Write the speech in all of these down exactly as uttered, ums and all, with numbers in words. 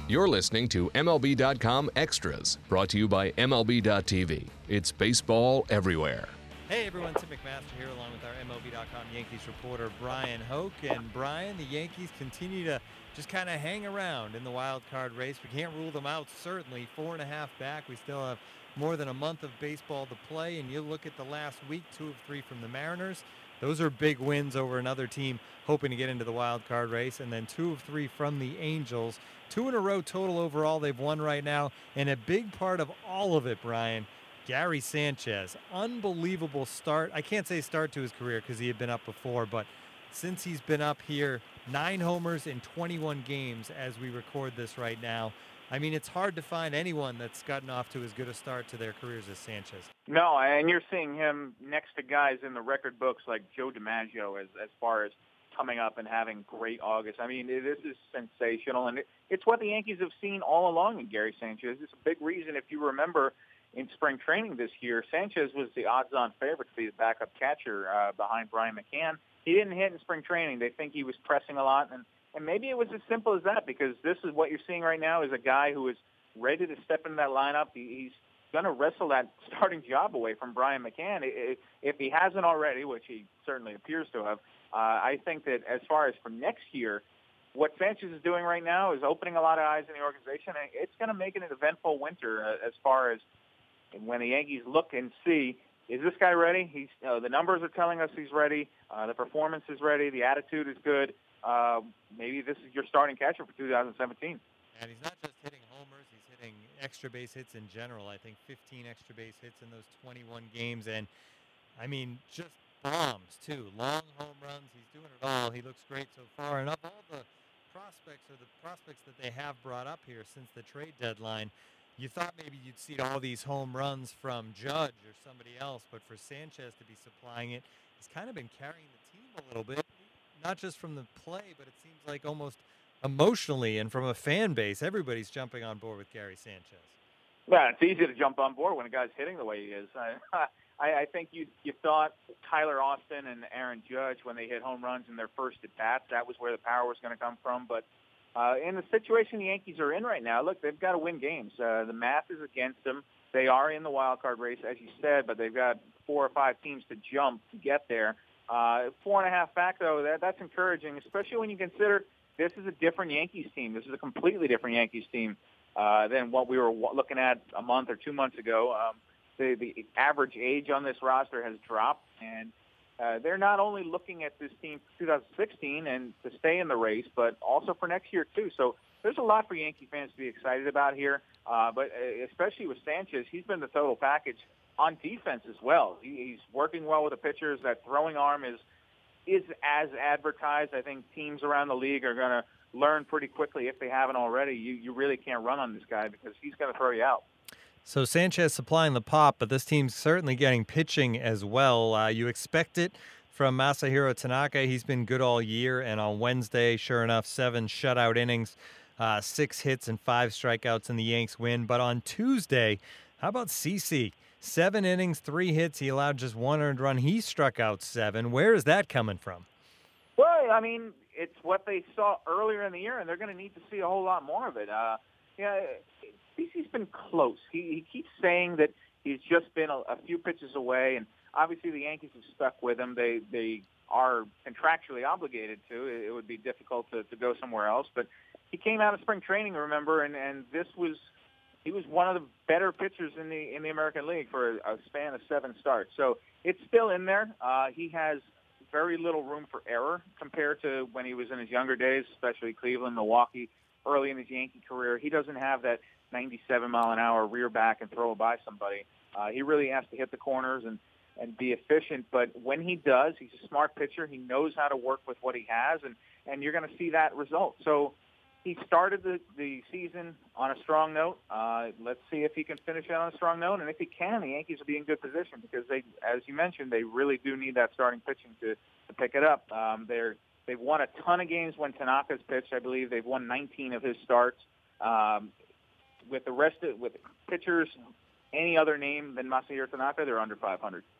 You're listening to M L B dot com Extras, brought to you by M L B dot T V. It's baseball everywhere. Hey everyone, Tim McMaster here along with our M L B dot com Yankees reporter Brian Hoke. And Brian, the Yankees continue to just kind of hang around in the wild card race. We can't rule them out, certainly. Four and a half back. We still have more than a month of baseball to play. And you look at the last week, two of three from the Mariners. Those are big wins over another team hoping to get into the wild card race. And then two of three from the Angels. Two in a row total overall they've won right now. And a big part of all of it, Brian, Gary Sanchez, unbelievable start. I can't say start to his career because he had been up before, but since he's been up here, nine homers in twenty-one games as we record this right now. I mean, it's hard to find anyone that's gotten off to as good a start to their careers as Sanchez. No, and you're seeing him next to guys in the record books like Joe DiMaggio as, as far as coming up and having great August. I mean, this is sensational, and it, it's what the Yankees have seen all along in Gary Sanchez. It's a big reason, if you remember, in spring training this year, Sanchez was the odds-on favorite to be the backup catcher uh, behind Brian McCann. He didn't hit in spring training. They think he was pressing a lot, and, and maybe it was as simple as that, because this is what you're seeing right now is a guy who is ready to step into that lineup. He, he's going to wrestle that starting job away from Brian McCann. If he hasn't already, which he certainly appears to have, uh, I think that as far as for next year, what Sanchez is doing right now is opening a lot of eyes in the organization, and it's going to make it an eventful winter uh, as far as when the Yankees look and see, is this guy ready? He's uh, the numbers are telling us he's ready. Uh, the performance is ready. The attitude is good. Uh, maybe this is your starting catcher for two thousand seventeen. And he's not just hitting homers. He's hitting extra base hits in general. I think fifteen extra base hits in those twenty-one games. And, I mean, just bombs, too. Long home runs. He's doing it all. He looks great so far. And of all the prospects or the prospects that they have brought up here since the trade deadline, you thought maybe you'd see all these home runs from Judge or somebody else, but for Sanchez to be supplying it, he's kind of been carrying the team a little bit, not just from the play, but it seems like almost emotionally and from a fan base, everybody's jumping on board with Gary Sanchez. Yeah, it's easy to jump on board when a guy's hitting the way he is. I, I, I think you you thought Tyler Austin and Aaron Judge, when they hit home runs in their first at-bats, that was where the power was going to come from, but Uh, in the situation the Yankees are in right now, look, they've got to win games. Uh, the math is against them. They are in the wild card race, as you said, but they've got four or five teams to jump to get there. Uh, four and a half back, though, that, that's encouraging, especially when you consider this is a different Yankees team. This is a completely different Yankees team uh, than what we were looking at a month or two months ago. Um, the, the average age on this roster has dropped, and Uh, they're not only looking at this team for two thousand sixteen and to stay in the race, but also for next year, too. So there's a lot for Yankee fans to be excited about here, uh, but especially with Sanchez, he's been the total package on defense as well. He, he's working well with the pitchers. That throwing arm is is as advertised. I think teams around the league are going to learn pretty quickly, if they haven't already. You, you really can't run on this guy because he's going to throw you out. So Sanchez supplying the pop, but this team's certainly getting pitching as well. Uh, you expect it from Masahiro Tanaka. He's been good all year, and on Wednesday, sure enough, seven shutout innings, uh, six hits and five strikeouts, and the Yanks win. But on Tuesday, how about CeCe? Seven innings, three hits. He allowed just one earned run. He struck out seven. Where is that coming from? Well, I mean, it's what they saw earlier in the year, and they're going to need to see a whole lot more of it. Uh, yeah. CeCe's been close. He, he keeps saying that he's just been a, a few pitches away, and obviously the Yankees have stuck with him. They they are contractually obligated to. It would be difficult to, to go somewhere else. But he came out of spring training, remember, and, and this was he was one of the better pitchers in the in the American League for a, a span of seven starts. So it's still in there. Uh, he has very little room for error compared to when he was in his younger days, especially Cleveland, Milwaukee, early in his Yankee career. He doesn't have that ninety-seven mile an hour rear back and throw it by somebody. Uh, he really has to hit the corners and, and be efficient. But when he does, he's a smart pitcher. He knows how to work with what he has, and, and you're going to see that result. So he started the, the season on a strong note. Uh, let's see if he can finish it on a strong note. And if he can, the Yankees will be in good position because, they, as you mentioned, they really do need that starting pitching to, to pick it up. Um, they're, they've won a ton of games when Tanaka's pitched. I believe they've won nineteen of his starts. Um, With the rest of with pitchers, any other name than Masahiro Tanaka, they're under five hundred.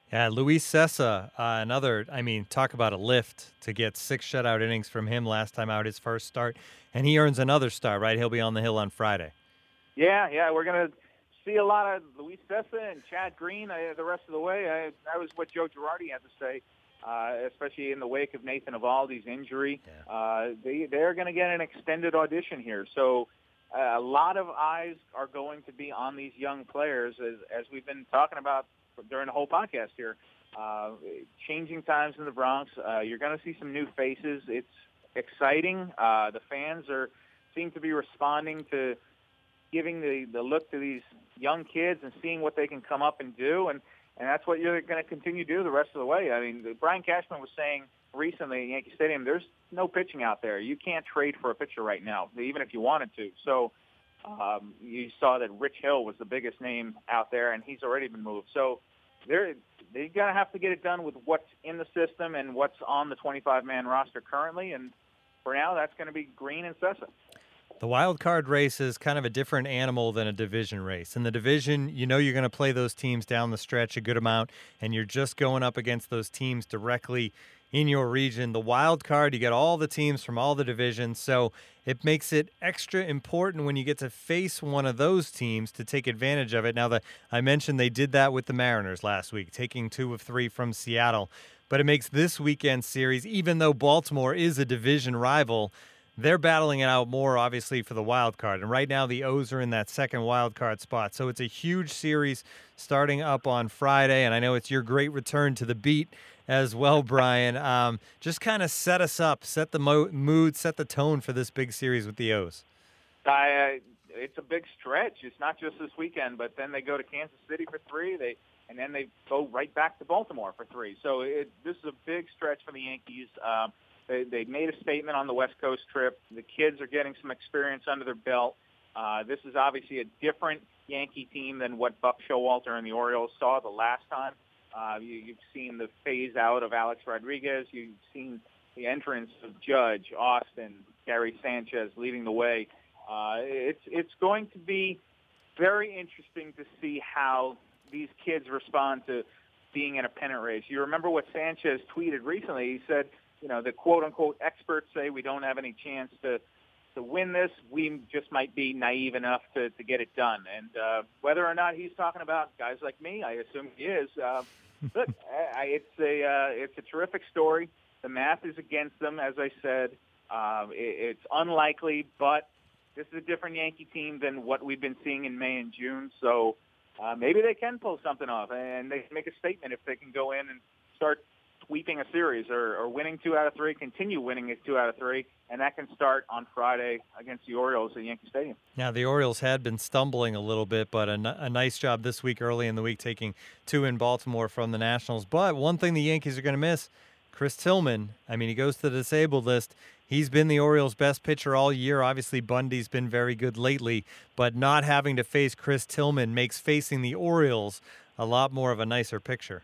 Yeah, Luis Cessa, uh, another, I mean, talk about a lift to get six shutout innings from him last time out, his first start. And he earns another start, right? He'll be on the hill on Friday. Yeah, yeah, we're going to see a lot of Luis Cessa and Chad Green uh, the rest of the way. I, that was what Joe Girardi had to say, uh, especially in the wake of Nathan Eovaldi's injury. Yeah. Uh, they, they're going to get an extended audition here. So uh, a lot of eyes are going to be on these young players, as, as we've been talking about during the whole podcast here. Uh, changing times in the Bronx. Uh, you're going to see some new faces. It's exciting. Uh, the fans are seem to be responding to giving the, the look to these young kids and seeing what they can come up and do. And, and that's what you're going to continue to do the rest of the way. I mean, Brian Cashman was saying recently at Yankee Stadium, there's no pitching out there. You can't trade for a pitcher right now, even if you wanted to. So um, you saw that Rich Hill was the biggest name out there, and he's already been moved. So they're they're going to have to get it done with what's in the system and what's on the twenty-five man roster currently. And for now, that's going to be Green and Cessa. The wild card race is kind of a different animal than a division race. In the division, you know you're going to play those teams down the stretch a good amount, and you're just going up against those teams directly in your region. The wild card, you get all the teams from all the divisions, so it makes it extra important when you get to face one of those teams to take advantage of it. Now, the, I mentioned they did that with the Mariners last week, taking two of three from Seattle, but it makes this weekend series, even though Baltimore is a division rival, they're battling it out more, obviously, for the wild card. And right now, the O's are in that second wild card spot. So it's a huge series starting up on Friday. And I know it's your great return to the beat as well, Brian. Um, just kind of set us up, set the mo- mood, set the tone for this big series with the O's. I, uh, it's a big stretch. It's not just this weekend, but then they go to Kansas City for three, They and then they go right back to Baltimore for three. So it, this is a big stretch for the Yankees. Um, They, they made a statement on the West Coast trip. The kids are getting some experience under their belt. Uh, this is obviously a different Yankee team than what Buck Showalter and the Orioles saw the last time. Uh, you, you've seen the phase out of Alex Rodriguez. You've seen the entrance of Judge, Austin, Gary Sanchez leading the way. Uh, it's it's going to be very interesting to see how these kids respond to being in a pennant race. You remember what Sanchez tweeted recently. He said, you know, the quote-unquote experts say we don't have any chance to, to win this. We just might be naive enough to, to get it done. And uh, whether or not he's talking about guys like me, I assume he is. Uh, look, I, it's, a, uh, it's a terrific story. The math is against them, as I said. Uh, it, it's unlikely, but this is a different Yankee team than what we've been seeing in May and June. So uh, maybe they can pull something off, and they can make a statement if they can go in and start sweeping a series or, or winning two out of three, continue winning it two out of three, and that can start on Friday against the Orioles at Yankee Stadium. Now, the Orioles had been stumbling a little bit, but a, n- a nice job this week, early in the week, taking two in Baltimore from the Nationals. But one thing the Yankees are going to miss, Chris Tillman. I mean, he goes to the disabled list. He's been the Orioles' best pitcher all year. Obviously, Bundy's been very good lately, but not having to face Chris Tillman makes facing the Orioles a lot more of a nicer picture.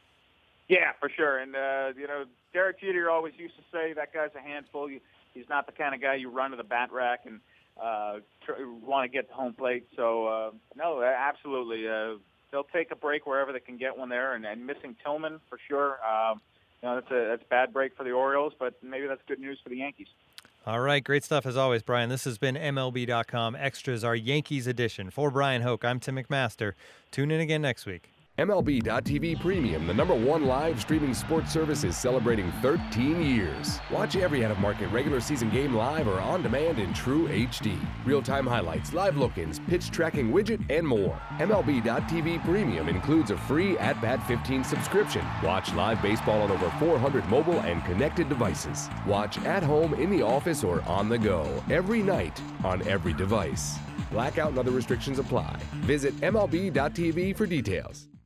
Yeah, for sure. And, uh, you know, Derek Jeter always used to say that guy's a handful. He's not the kind of guy you run to the bat rack and uh, tr- want to get to home plate. So, uh, no, absolutely. Uh, they'll take a break wherever they can get one there. And, and missing Tillman, for sure. Um, you know, that's a, that's a bad break for the Orioles, but maybe that's good news for the Yankees. All right, great stuff as always, Brian. This has been M L B dot com Extras, our Yankees edition. For Brian Hoke, I'm Tim McMaster. Tune in again next week. M L B dot T V Premium, the number one live streaming sports service, is celebrating thirteen years. Watch every out-of-market regular season game live or on demand in true H D. Real-time highlights, live look-ins, pitch tracking widget, and more. M L B dot T V Premium includes a free At Bat fifteen subscription. Watch live baseball on over four hundred mobile and connected devices. Watch at home, in the office, or on the go every night on every device. Blackout and other restrictions apply. Visit M L B dot T V for details.